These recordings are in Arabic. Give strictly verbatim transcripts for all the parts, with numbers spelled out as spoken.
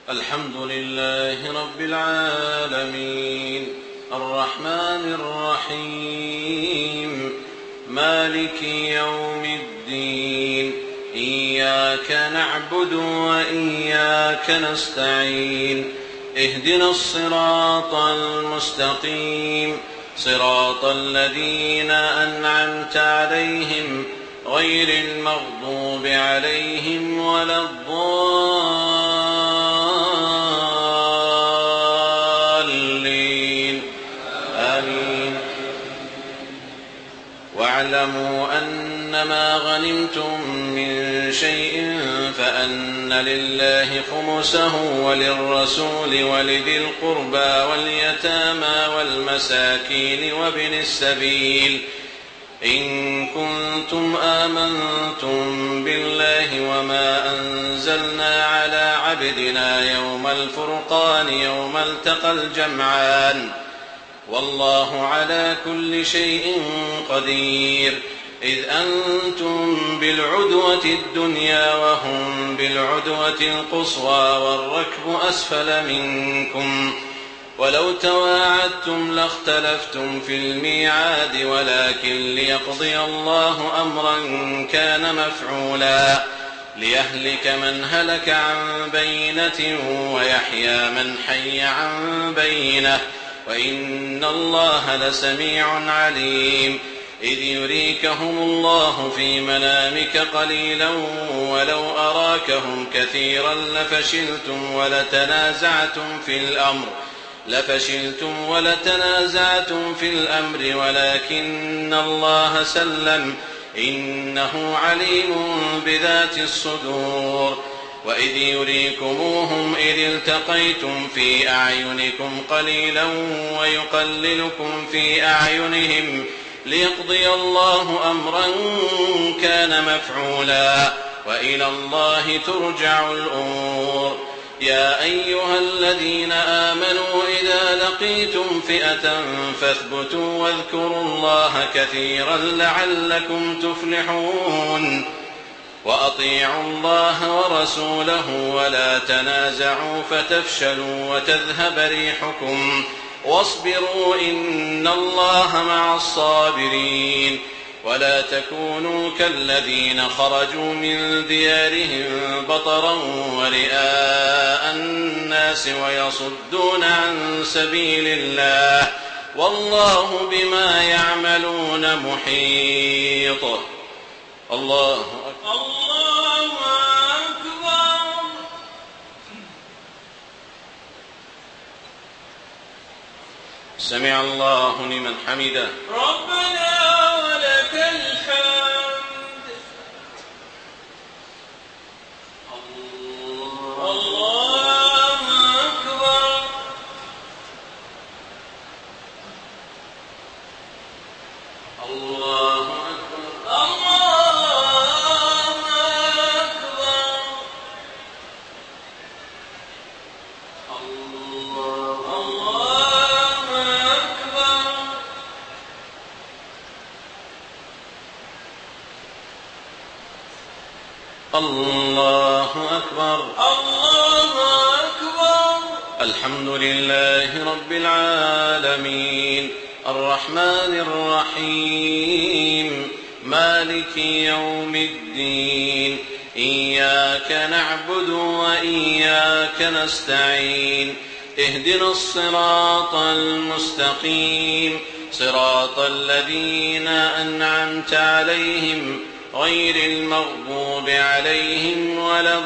الحمد لله رب العالمين الرحمن الرحيم مالك يوم الدين إياك نعبد وإياك نستعين اهدنا الصراط المستقيم صراط الذين أنعمت عليهم غير المغضوب عليهم ولا الضالين آمين. واعلموا أنما غنمتم من شيء فأن لله خمسه وللرسول ولذي القربى واليتامى والمساكين وابن السبيل إن كنتم آمنتم بالله وما أنزلنا على عبدنا يوم الفرقان يوم التقى الجمعان والله على كل شيء قدير إذ أنتم بالعدوة الدنيا وهم بالعدوة القصوى والركب أسفل منكم ولو تواعدتم لاختلفتم في الميعاد ولكن ليقضي الله أمرا كان مفعولا ليهلك من هلك عن بينة ويحيى من حي عن بينة وإن الله لسميع عليم إذ يريكهم الله في منامك قليلا ولو أراكهم كثيرا لفشلتم ولتنازعتم في الأمر لفشلتم ولتنازعتم في الأمر ولكن الله سلم إنه عليم بذات الصدور وإذ يريكموهم إذ التقيتم في أعينكم قليلا ويقللكم في أعينهم ليقضي الله أمرا كان مفعولا وإلى الله ترجع الأمور. يا أيها الذين آمنوا إذا لقيتم فئة فاثبتوا واذكروا الله كثيرا لعلكم تفلحون وأطيعوا الله ورسوله ولا تنازعوا فتفشلوا وتذهب ريحكم واصبروا إن الله مع الصابرين ولا تكونوا كالذين خرجوا من ديارهم بطرا ورئاء الناس ويصدون عن سبيل الله والله بما يعملون محيط. الله أكبر. الله أكبر. سمع الله لمن حمده ربنا ولك الحمد. الله أكبر. الله أكبر. الله أكبر. الله أكبر. الحمد لله رب العالمين الرحمن الرحيم مالك يوم الدين إياك نعبد وإياك نستعين اهدنا الصراط المستقيم صراط الذين أنعمت عليهم غير المغضوب عليهم ولا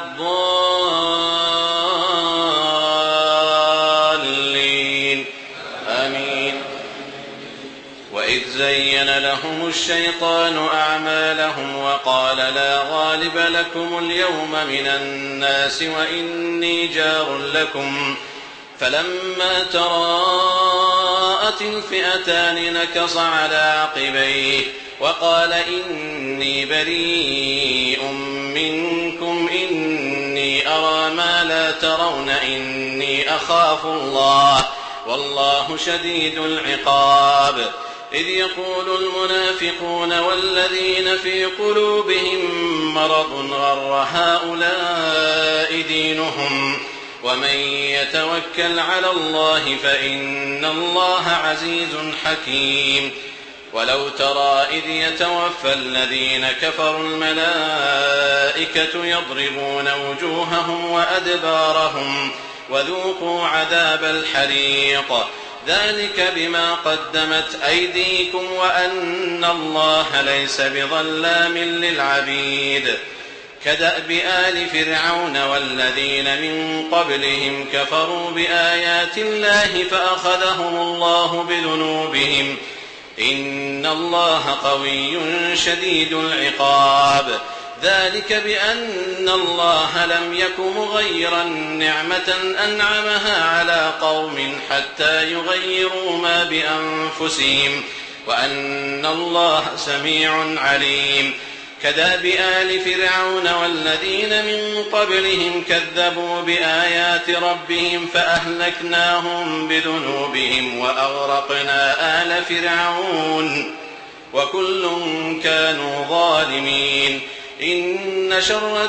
الضالين آمين. وإذ زين لهم الشيطان أعمالهم وقال لا غالب لكم اليوم من الناس وإني جار لكم فلما تراءت الفئتان نكص على عقبيه وقال إني بريء منكم إني أرى ما لا ترون إني أخاف الله والله شديد العقاب. إذ يقول المنافقون والذين في قلوبهم مرض غر هؤلاء دينهم ومن يتوكل على الله فإن الله عزيز حكيم. ولو ترى إذ يتوفى الذين كفروا الملائكة يضربون وجوههم وأدبارهم وذوقوا عذاب الحريق ذلك بما قدمت أيديكم وأن الله ليس بظلام للعبيد. كدأب آل فرعون والذين من قبلهم كفروا بآيات الله فأخذهم الله بذنوبهم إن الله قوي شديد العقاب. ذلك بأن الله لم يك مغيرا نعمة أنعمها على قوم حتى يغيروا ما بأنفسهم وأن الله سميع عليم. كدأب آل فرعون والذين من قبلهم كذبوا بآيات ربهم فأهلكناهم بذنوبهم وأغرقنا آل فرعون وكل كانوا ظالمين. إن شر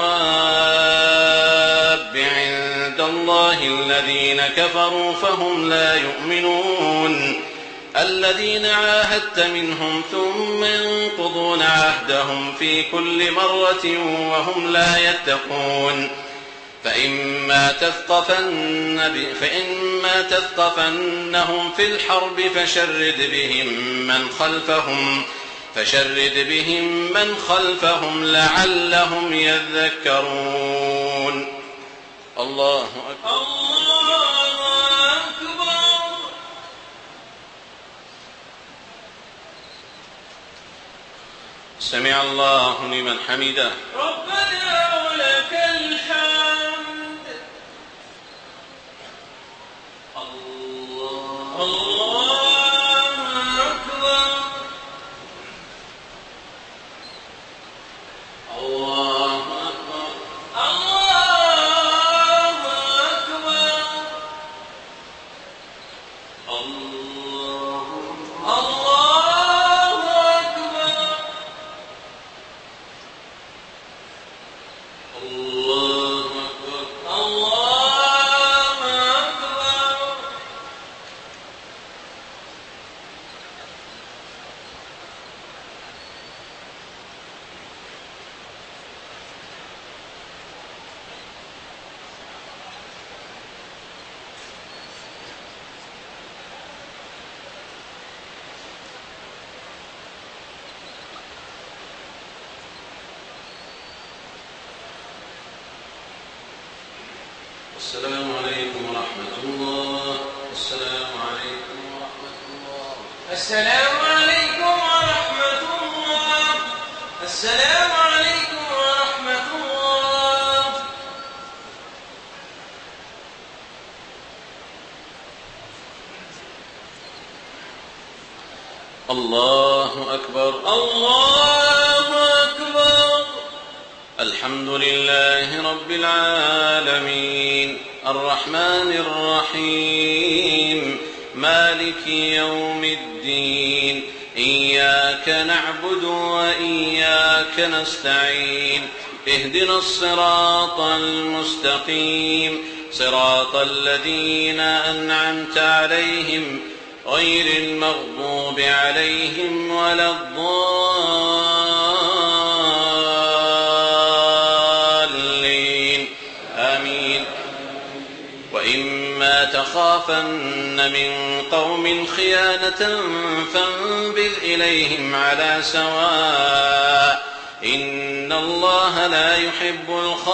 الدواب عند الله الذين كفروا فهم لا يؤمنون. الذين عاهدت منهم ثم ينقضون عهدهم في كل مرة وهم لا يتقون. فإما تثقفن فإما تثقفنهم في الحرب فشرد بهم من خلفهم فشرد بهم من خلفهم لعلهم يذكرون. الله أكبر. الله أكبر. سمع الله لمن حمده. ربنا ولك الحمد. الله الله أكبر. الله أكبر. الله أكبر. الله الله أكبر. الله أكبر. الله أكبر. السلام عليكم ورحمة الله. السلام عليكم ورحمة الله. السلام عليكم ورحمة الله. السلام عليكم ورحمة الله. الله أكبر. الله أكبر. الحمد لله رب العالمين الرحمن الرحيم مالك يوم الدين إياك نعبد وإياك نستعين اهدنا الصراط المستقيم صراط الذين أنعمت عليهم غير المغضوب عليهم ولا الضالين آمين. وإما تخافن من قوم خيانة فانبذ إليهم على سواء إن الله لا يحب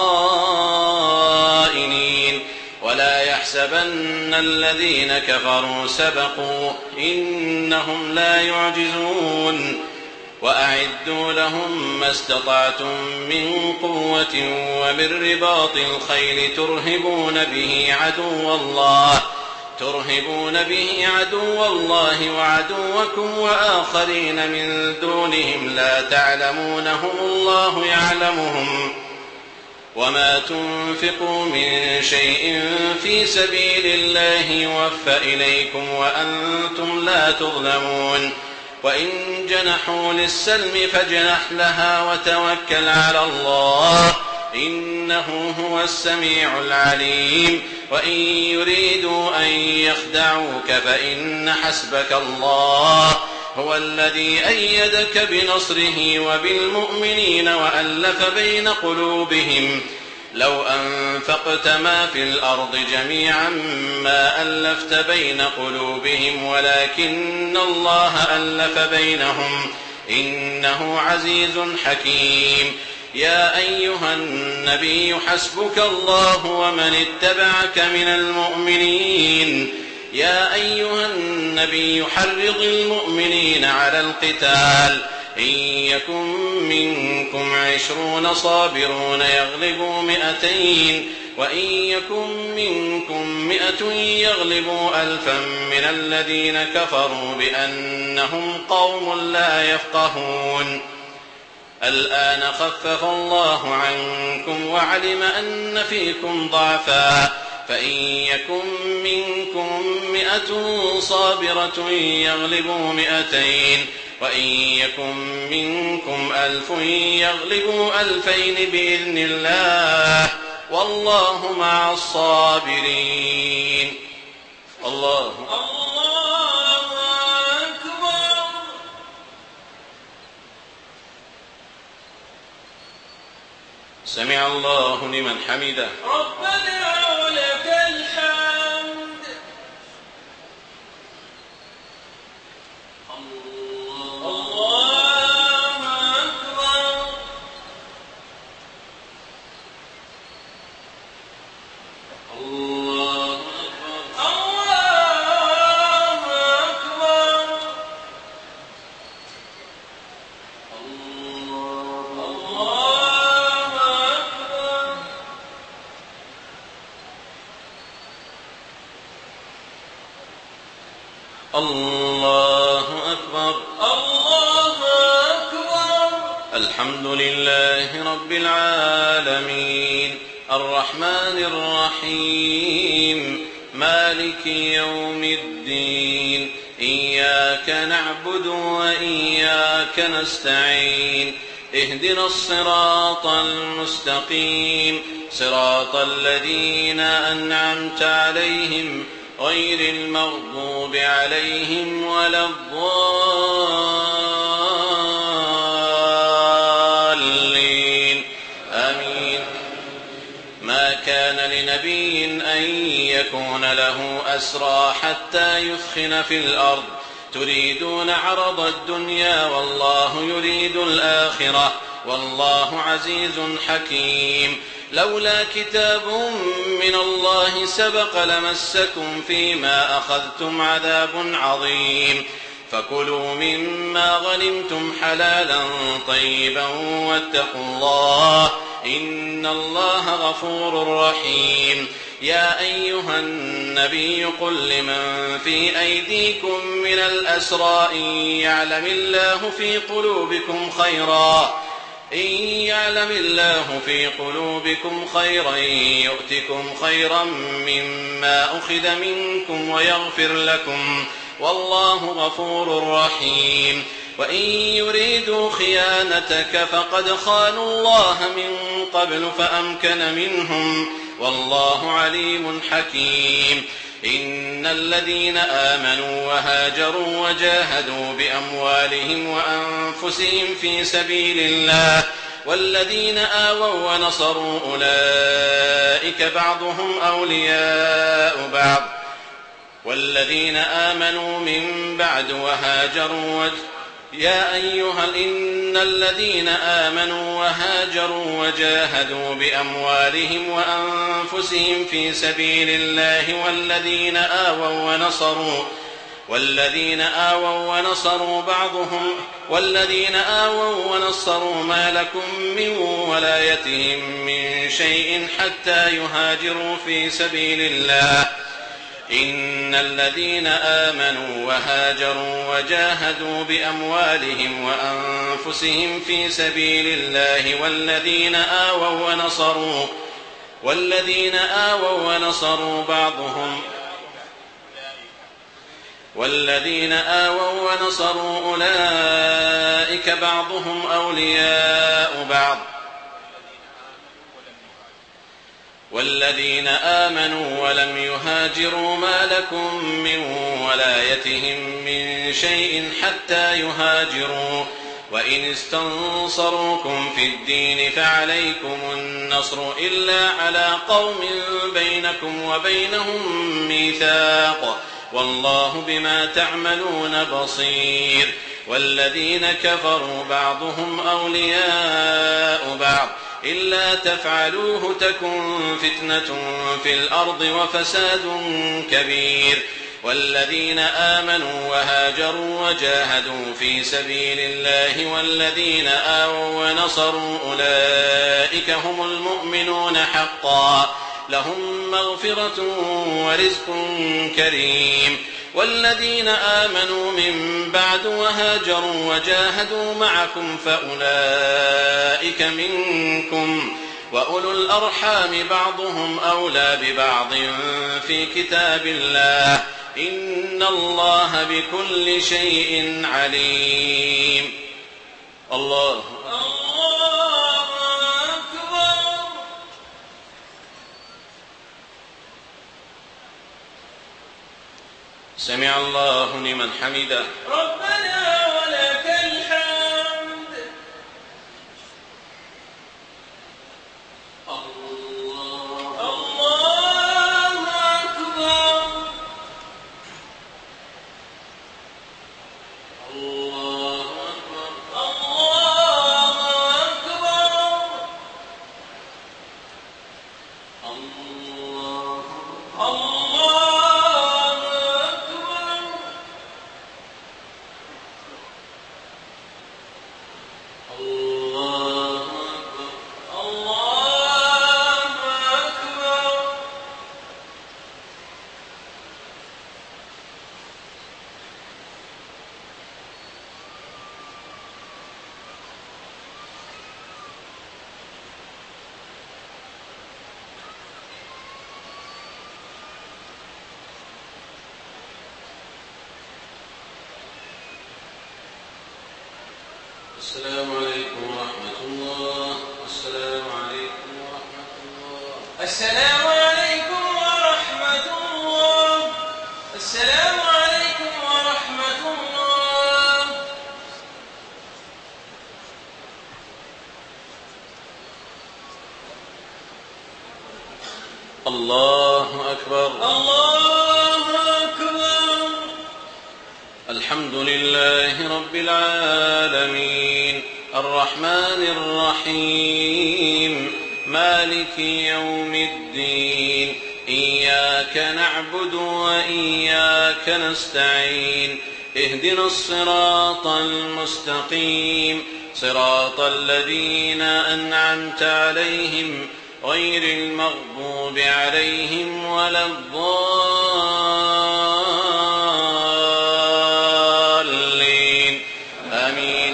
الخائنين. ولا يحسبن الذين كفروا سبقوا إنهم لا يعجزون. وأعدوا لهم ما استطعتم من قوة ومن رباط الخيل ترهبون به عدو الله ترهبون به عدو الله وعدوكم وآخرين من دونهم لا تعلمونهم الله يعلمهم. وما تنفقوا من شيء في سبيل الله يوفى إليكم وأنتم لا تظلمون. وإن جنحوا للسلم فاجنح لها وتوكل على الله إنه هو السميع العليم وإن يريدوا أن يخدعوك فإن حسبك الله هو الذي أيدك بنصره وبالمؤمنين وألف بين قلوبهم لو أنفقت ما في الأرض جميعا ما ألفت بين قلوبهم ولكن الله ألف بينهم إنه عزيز حكيم. يا أيها النبي حسبك الله ومن اتبعك من المؤمنين. يا أيها النبي حرض المؤمنين على القتال إن يكن منكم عشرون صابرون يغلبوا مئتين وإن يكن منكم مئة يغلبوا ألفا من الذين كفروا بأنهم قوم لا يفقهون. الآن خفف الله عنكم وعلم أن فيكم ضعفا فإن يكن منكم مئة صابرة يغلبوا مئتين وإن يكن منكم ألف يغلبوا ألفين بإذن الله والله مع الصابرين. الله الله أكبر. سمع الله لمن حمده. ربنا ولك الحمد. الله أكبر. الله أكبر. الله أكبر. الله أكبر. الله أكبر. الحمد لله رب العالمين الرحمن الرحيم مالك يوم الدين إياك نعبد وإياك نستعين اهدنا الصراط المستقيم صراط الذين أنعمت عليهم غير المغضوب عليهم ولا الضالين آمين. ما كان لنبي أن يكون له أسرى حتى يثخن في الأرض تريدون عرض الدنيا والله يريد الآخرة والله عزيز حكيم. لولا كتاب من الله سبق لمسكم فيما أخذتم عذاب عظيم فكلوا مما غنمتم حلالا طيبا واتقوا الله إن الله غفور رحيم. يا أيها النبي قل لمن في أيديكم من الأسرى إن يعلم الله في قلوبكم خيرا إن يعلم الله في قلوبكم خيرا يؤتكم خيرا مما أخذ منكم ويغفر لكم والله غفور رحيم. وإن يريدوا خيانتك فقد خانوا الله من قبل فأمكن منهم والله عليم حكيم. إن الذين آمنوا وهاجروا وجاهدوا بأموالهم وأنفسهم في سبيل الله والذين آووا ونصروا أولئك بعضهم أولياء بعض والذين آمنوا من بعد وهاجروا يا أيها إن الذين آمنوا وهاجروا وجاهدوا بأموالهم وأنفسهم في سبيل الله والذين آووا ونصروا والذين آووا ونصروا بعضهم والذين آووا ونصروا ما لكم من ولايتهم من شيء حتى يهاجروا في سبيل الله. إن الذين آمنوا وهاجروا وجاهدوا بأموالهم وأنفسهم في سبيل الله والذين آووا ونصروا والذين آووا ونصروا بعضهم والذين آووا ونصروا أولئك بعضهم أولياء بعض والذين آمنوا ولم يهاجروا ما لكم من ولايتهم من شيء حتى يهاجروا وإن استنصروكم في الدين فعليكم النصر إلا على قوم بينكم وبينهم ميثاق والله بما تعملون بصير والذين كفروا بعضهم أولياء بعض إلا تفعلوه تكن فتنة في الأرض وفساد كبير والذين آمنوا وهاجروا وجاهدوا في سبيل الله والذين آووا ونصروا أولئك هم المؤمنون حقا لهم مغفرة ورزق كريم والذين آمنوا من بعد وهاجروا وجاهدوا معكم فأولئك منكم وأولو الأرحام بعضهم أولى ببعض في كتاب الله إن الله بكل شيء عليم. الله الله أكبر. سمع الله لمن حمده. ربنا ولك الحمد. الله الله أكبر. الله أكبر. الله أكبر. الله الله أكبر. الله أكبر. الله أكبر. السلام عليكم ورحمة الله. السلام عليكم ورحمة الله. السلام عليكم ورحمة الله. السلام عليكم ورحمة الله. الله أكبر. الله أكبر. الحمد لله رب العالمين الرحمن الرحيم مالك يوم الدين إياك نعبد وإياك نستعين اهدنا الصراط المستقيم صراط الذين أنعمت عليهم غير المغضوب عليهم ولا الضالين آمين.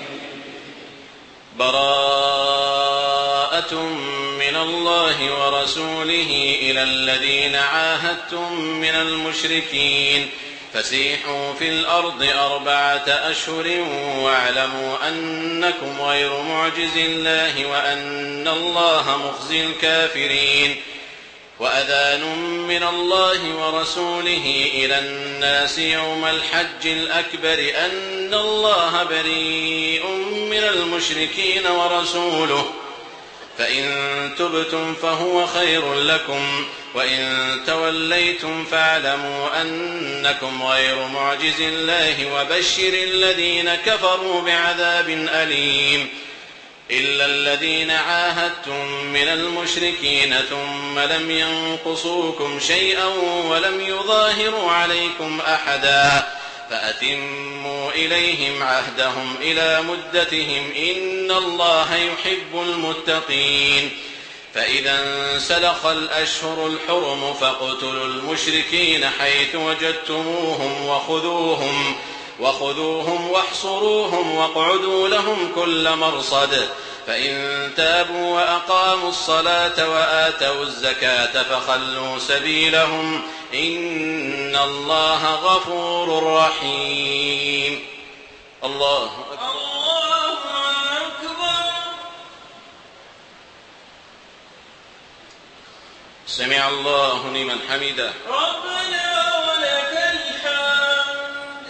براءة من الله ورسوله إلى الذين عاهدتم من المشركين فسيحوا في الأرض أربعة أشهر واعلموا أنكم غير معجز الله وأن الله مخزي الكافرين. وأذان من الله ورسوله إلى الناس يوم الحج الأكبر أن الله بريء من المشركين ورسوله فإن تبتم فهو خير لكم وإن توليتم فاعلموا أنكم غير معجز الله وبشر الذين كفروا بعذاب أليم. إلا الذين عاهدتم من المشركين ثم لم ينقصوكم شيئا ولم يظاهروا عليكم أحدا فأتموا إليهم عهدهم إلى مدتهم إن الله يحب المتقين. فإذا انسلخ الأشهر الحرم فاقتلوا المشركين حيث وجدتموهم وخذوهم وخذوهم واحصروهم واقعدوا لهم كل مرصد فإن تابوا وأقاموا الصلاة وآتوا الزكاة فخلوا سبيلهم إن الله غفور رحيم. الله أكبر. الله أكبر. سمع الله لمن حمده. ربنا ولك الحمد.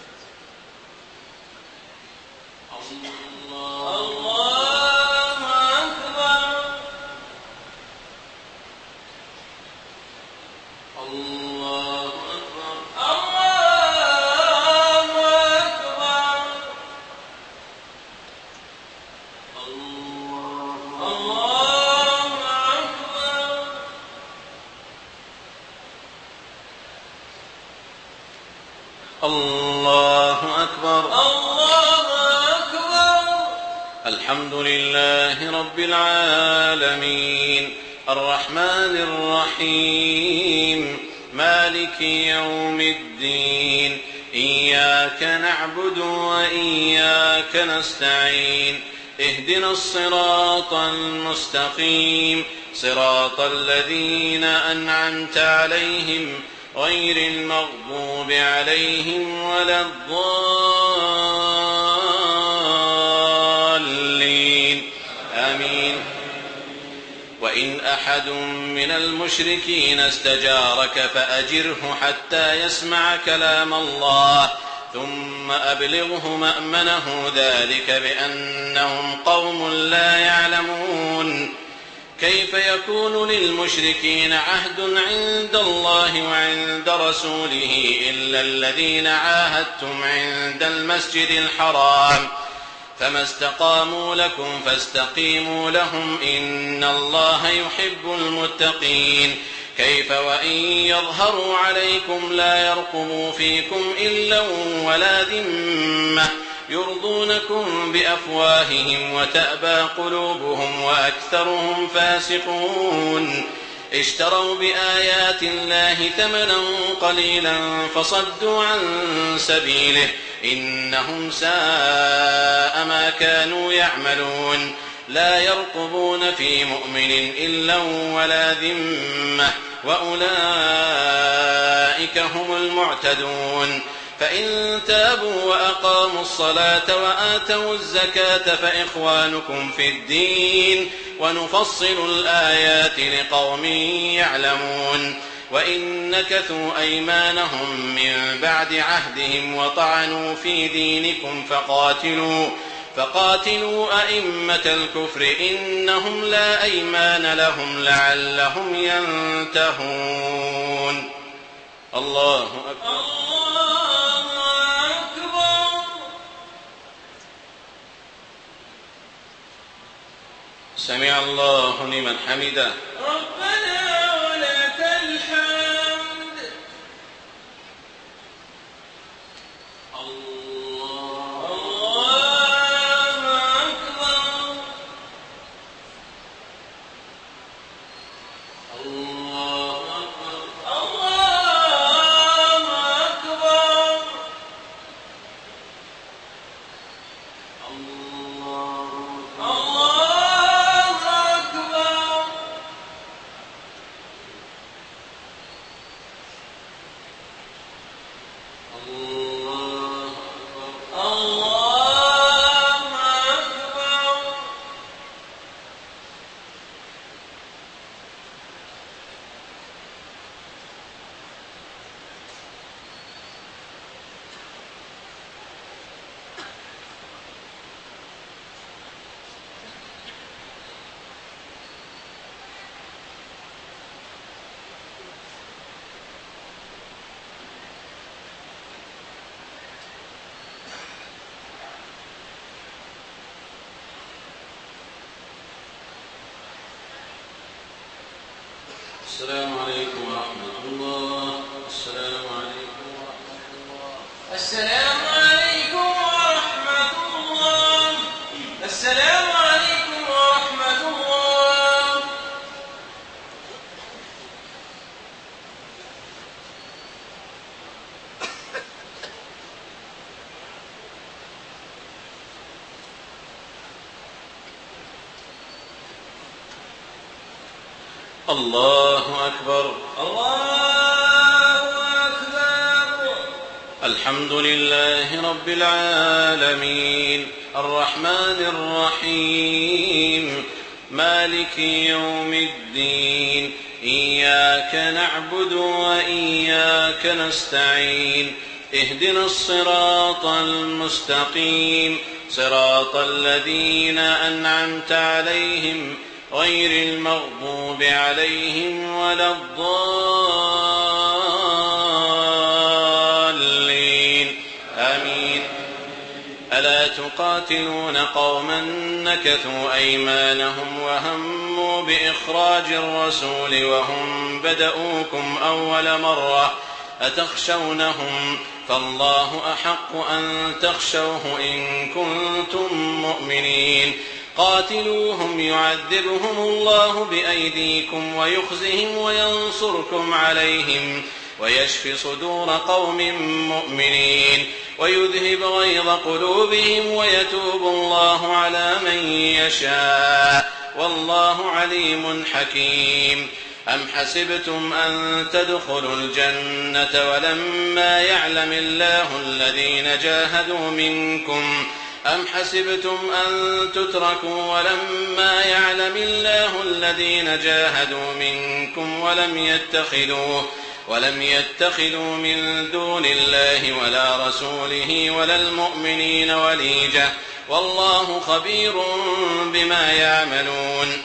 الله الله أكبر. الله أكبر. الله أكبر. الله أكبر. الله أكبر. الله أكبر. الحمد لله رب العالمين الرحمن الرحيم مالك يوم الدين إياك نعبد وإياك نستعين اهدنا الصراط المستقيم صراط الذين أنعمت عليهم غير المغضوب عليهم ولا الضالين آمين. وإن أحد من المشركين استجارك فأجره حتى يسمع كلام الله ثم أبلغه مأمنه ذلك بأنهم قوم لا يعلمون. كيف يكون للمشركين عهد عند الله وعند رسوله إلا الذين عاهدتم عند المسجد الحرام فما استقاموا لكم فاستقيموا لهم إن الله يحب المتقين. كيف وإن يظهروا عليكم لا يرقبوا فيكم إلا ولا ذمة يرضونكم بأفواههم وتأبى قلوبهم وأكثرهم فاسقون. اشتروا بآيات الله ثمنا قليلا فصدوا عن سبيله إنهم ساء ما كانوا يعملون. لا يرقبون في مؤمن إلا ولا ذمة وأولئك هم المعتدون. فإن تابوا وأقاموا الصلاة وآتوا الزكاة فإخوانكم في الدين ونفصل الآيات لقوم يعلمون. وإن نكثوا أيمانهم من بعد عهدهم وطعنوا في دينكم فقاتلوا فقاتلوا أئمة الكفر إنهم لا أيمان لهم لعلهم ينتهون. الله أكبر. الله أكبر. سمع الله لمن حمده. ربنا ولك الحمد. الله الله أكبر. الله أكبر. الله أكبر. الله الله أكبر. الله أكبر. الله أكبر. السلام عليكم ورحمة الله. السلام عليكم ورحمة الله. السلام عليكم ورحمة الله. السلام عليكم ورحمة الله. الله أكبر. الله أكبر. الحمد لله رب العالمين الرحمن الرحيم مالك يوم الدين إياك نعبد وإياك نستعين اهدنا الصراط المستقيم صراط الذين أنعمت عليهم غير المغضوب عليهم ولا الضالين آمين. ألا تقاتلون قوما نكثوا أيمانهم وهموا بإخراج الرسول وهم بدؤوكم أول مرة أتخشونهم فالله أحق أن تخشوه إن كنتم مؤمنين قاتلوهم يعذبهم الله بأيديكم ويخزهم وينصركم عليهم ويشفي صدور قوم مؤمنين ويذهب غيظ قلوبهم ويتوب الله على من يشاء والله عليم حكيم. أم حسبتم أن تدخلوا الجنة ولما يعلم الله الذين جاهدوا منكم أم حسبتم أن تتركوا ولما يعلم الله الذين جاهدوا منكم ولم يتخذوا ولم يتخذوا من دون الله ولا رسوله ولا المؤمنين وليجة والله خبير بما يعملون.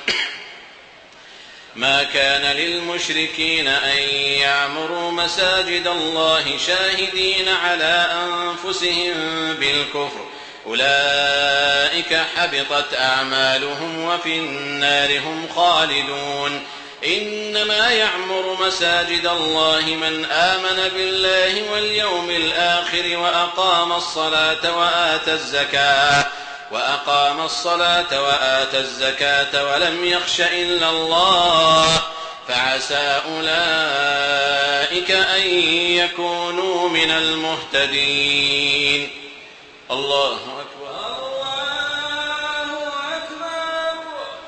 ما كان للمشركين أن يعمروا مساجد الله شاهدين على أنفسهم بالكفر أولئك حبطت أعمالهم وفي النار هم خالدون. إنما يعمر مساجد الله من آمن بالله واليوم الآخر وأقام الصلاة وآتى الزكاة وأقام الصلاة وآتى الزكاة ولم يخش إلا الله فعسى أولئك أن يكونوا من المهتدين. الله أكبر. الله أكبر.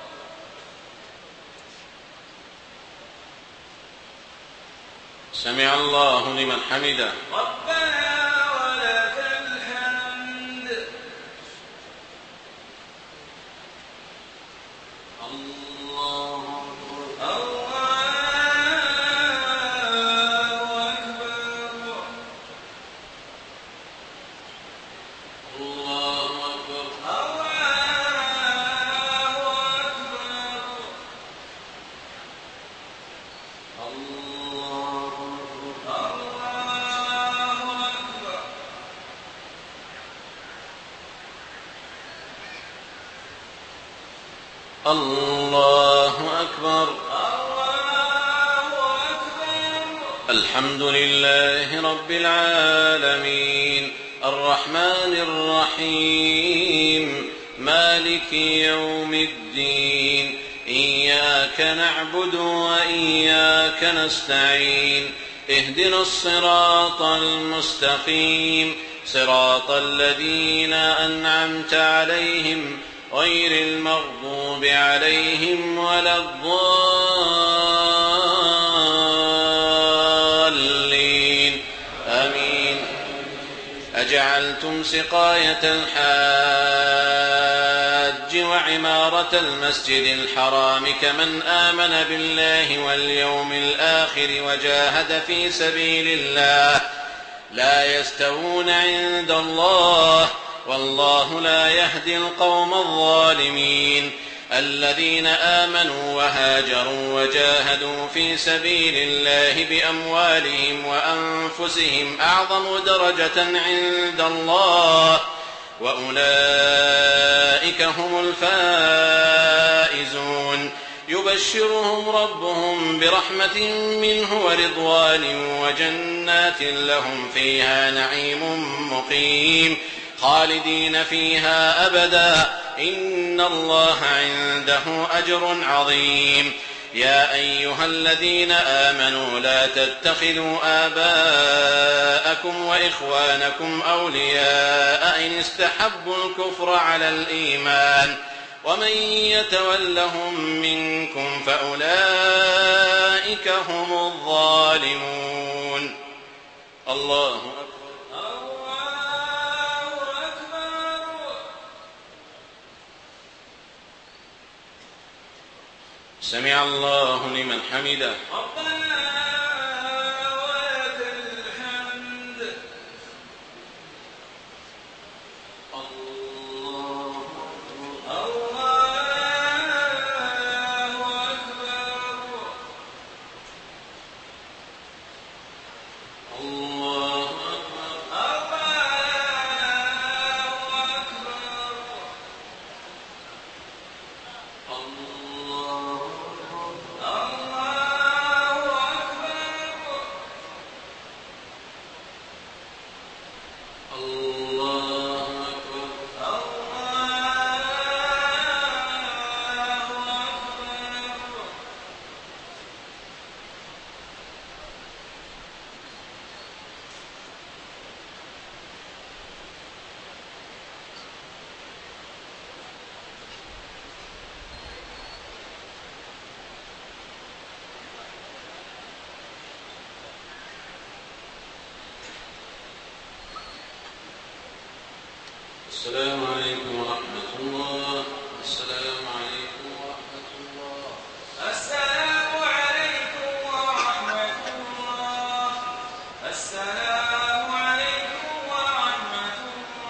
سمع الله لمن حمده. ربنا ولك الحمد. الله أكبر. الله أكبر. الله أكبر. الله أكبر. الحمد لله رب العالمين الرحمن الرحيم مالك يوم الدين إياك نعبد وإياك نستعين اهدنا الصراط المستقيم صراط الذين أنعمت عليهم غير المغضوب عليهم ولا الضالين آمين. أجعلتم سقاية الحاج وعمارة المسجد الحرام كمن آمن بالله واليوم الآخر وجاهد في سبيل الله لا يستوون عند الله والله لا يهدي القوم الظالمين. الذين آمنوا وهاجروا وجاهدوا في سبيل الله بأموالهم وأنفسهم أعظم درجة عند الله وأولئك هم الفائزون. يبشرهم ربهم برحمة منه ورضوان وجنات لهم فيها نعيم مقيم خالدين فيها أبدا إن الله عنده أجر عظيم. يا أيها الذين آمنوا لا تتخذوا آباءكم وإخوانكم أولياء إن استحبوا الكفر على الإيمان ومن يتولهم منكم فأولئك هم الظالمون. الله أكبر. سمع الله لمن حمده. ربنا ولك الحمد. الله أكبر. الله السلام عليكم ورحمة الله. السلام عليكم ورحمة الله. السلام عليكم ورحمة الله. السلام عليكم ورحمة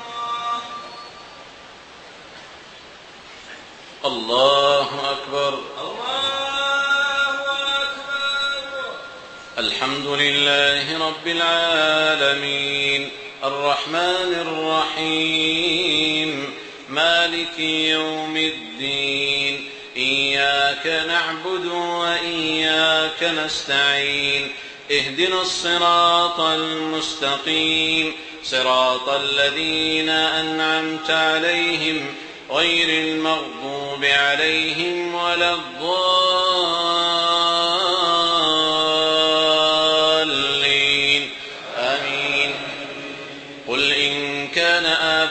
الله. الله أكبر. الله أكبر. الحمد لله رب العالمين الرحمن الرحيم مالك يوم الدين إياك نعبد وإياك نستعين اهدنا الصراط المستقيم صراط الذين أنعمت عليهم غير المغضوب عليهم ولا الضالين آمين. قل إن كان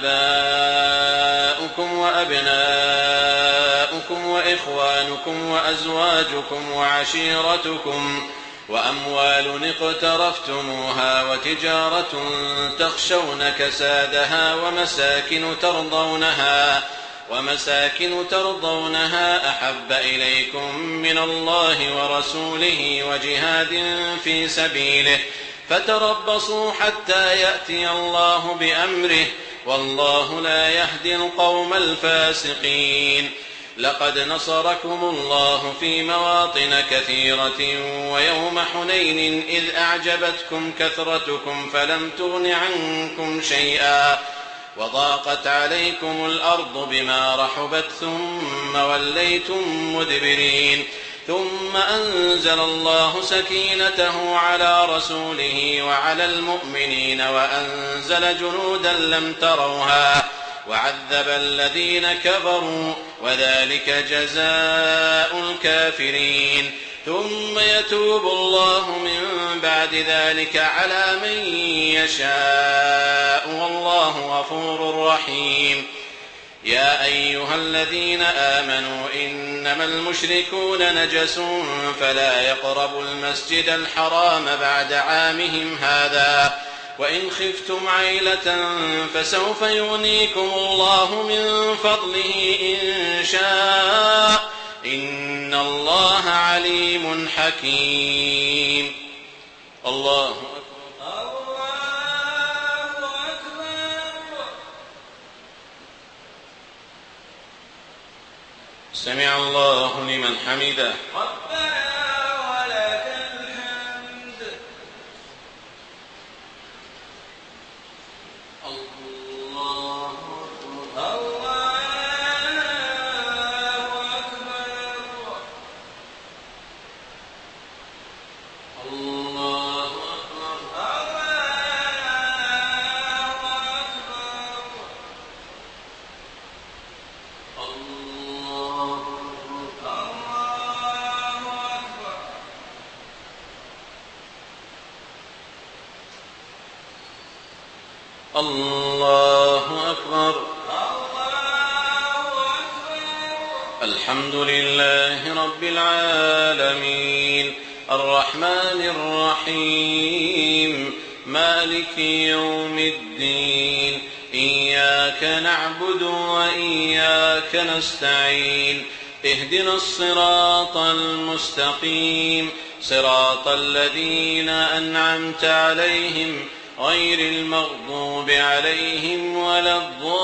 آباؤكم وأبناؤكم وإخوانكم وأزواجكم وعشيرتكم وأموال اقترفتموها وتجارة تخشون كسادها ومساكن ترضونها ومساكن ترضونها أحب إليكم من الله ورسوله وجهاد في سبيله فتربصوا حتى يأتي الله بأمره والله لا يهدي القوم الفاسقين. لقد نصركم الله في مواطن كثيرة ويوم حنين إذ أعجبتكم كثرتكم فلم تغن عنكم شيئا وضاقت عليكم الأرض بما رحبت ثم وليتم مدبرين ثم أنزل الله سكينته على رسوله وعلى المؤمنين وأنزل جنودا لم تروها وعذب الذين كفروا وذلك جزاء الكافرين ثم يتوب الله من بعد ذلك على من يشاء والله غفور رحيم. يا أيها الذين آمنوا إنما المشركون نجس فلا يقربوا المسجد الحرام بعد عامهم هذا وإن خفتم عيلة فسوف يغنيكم الله من فضله إن شاء إن الله عليم حكيم. الله أكبر. سمع الله لمن حمده. ربنا ولك الحمد. الله أكبر. الله أكبر. الحمد لله رب العالمين الرحمن الرحيم مالك يوم الدين إياك نعبد وإياك نستعين اهدنا الصراط المستقيم صراط الذين أنعمت عليهم غير المغضوب عليهم ولا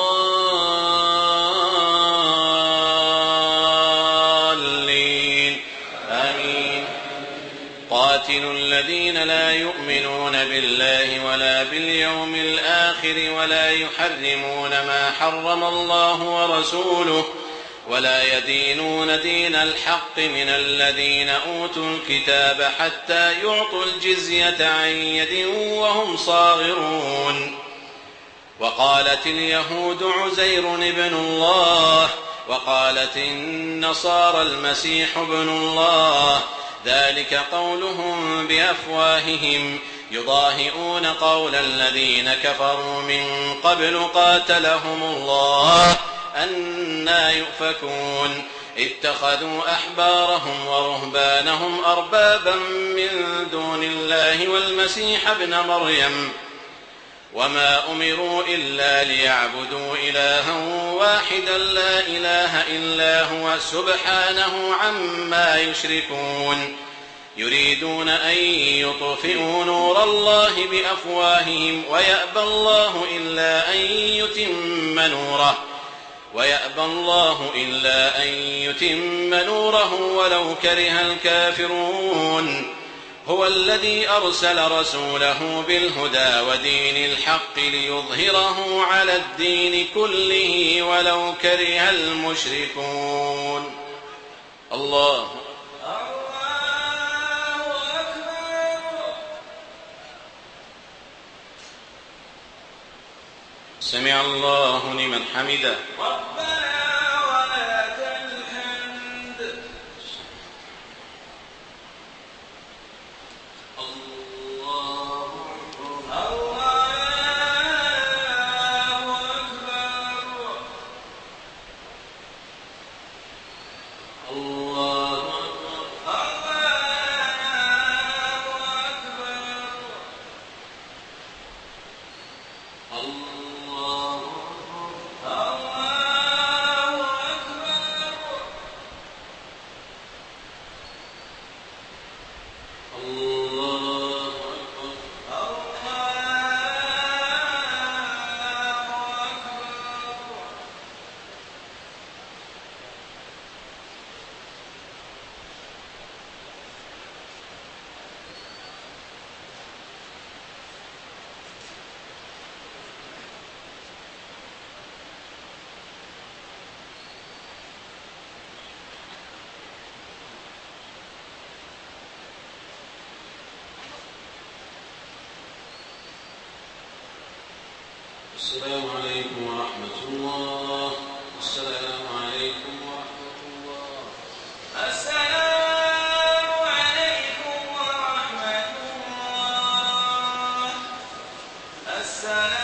الضالين آمين. قاتلوا الذين لا يؤمنون بالله ولا باليوم الآخر ولا يحرمون ما حرم الله ورسوله ولا يدينون دين الحق من الذين أوتوا الكتاب حتى يعطوا الجزية عن يد وهم صاغرون. وقالت اليهود عزير ابن الله وقالت النصارى المسيح ابن الله ذلك قولهم بأفواههم يضاهئون قول الذين كفروا من قبل قاتلهم الله أنى يؤفكون. اتخذوا أحبارهم ورهبانهم أربابا من دون الله والمسيح ابن مريم وما أمروا إلا ليعبدوا إلها واحدا لا إله إلا هو سبحانه عما يشركون. يريدون أن يطفئوا نور الله بأفواههم ويأبى الله إلا أن يتم نوره ويأبى الله إلا أن يتم نوره ولو كره الكافرون. هو الذي أرسل رسوله بالهدى ودين الحق ليظهره على الدين كله ولو كره المشركون. الله سمع الله لمن حمده. ربنا ولك الحمد. الله الله أكبر. الله السلام عليكم ورحمة الله. السلام عليكم ورحمة الله. السلام عليكم ورحمة الله. السلام